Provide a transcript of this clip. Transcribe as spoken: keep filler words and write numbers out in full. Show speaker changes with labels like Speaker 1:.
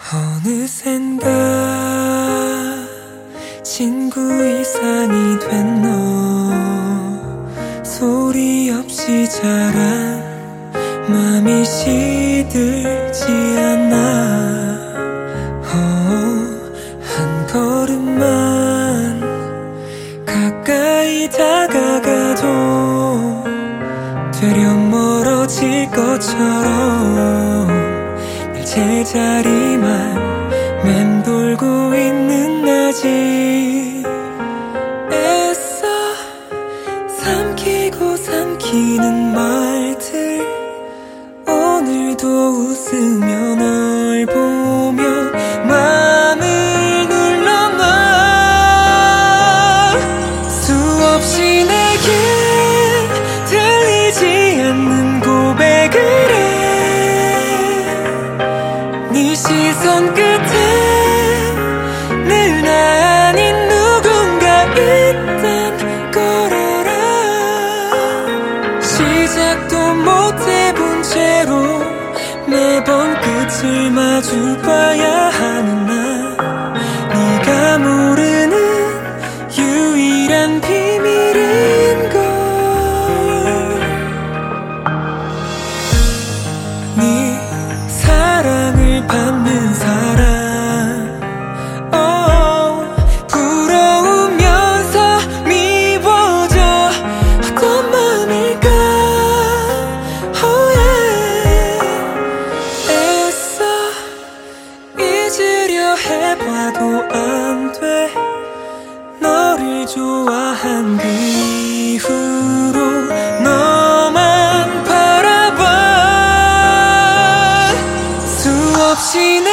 Speaker 1: 어느샌가 친구 이상이 된 너, 소리 없이 자란 맘이 시들지 않아. 어, 한 걸음만 가까이 다가가도 되려 멀어질 것처럼 늘 제자리만 맴돌고 있는 나지. 애써 삼키고 삼키는 말들, 오늘도 웃으며 널 보며 맘을 눌러놔. 수없이 내게 들리지 않는 고백을 해. 네 시선 끝에 늘 나 아닌 누군가 있단 걸 알아. 시작도 못해본 채로 매번 끝을 마주봐야 하는 나, 네가 모르는 유일한 비밀인걸. 네 사랑을 받는 사람, oh, 부러우면서 미워져. 어떤 맘일까, oh yeah. 애써 잊으려 해봐도 안 돼. 너를 좋아한 그 이후로 너만 바라봐. 수없이